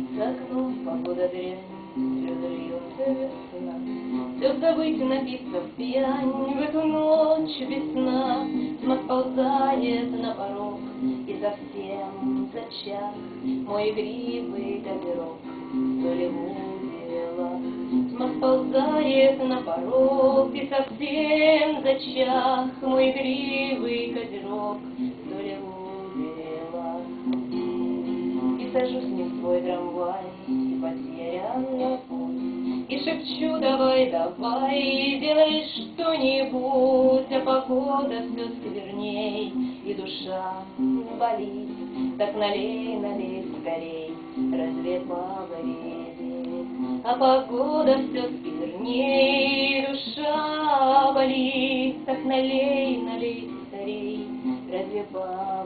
За окном погода дрянь, слезы льется весна. Все забыть, напиться в пьянь, в эту ночь без сна. Тьма сползает на порог, и совсем зачах мой игривый козерог Солеву вела. Тьма сползает на порог, и совсем зачах мой игривый козерог Солеву вела. И сажусь не в свой трамвай, и потерян на путь, и шепчу: давай, давай, делай что-нибудь, а погода все скверней, и душа болит. Так налей, налей скорей, разве повредит? А погода все скверней, и душа болит. Так налей, налей скорей, разве повредит?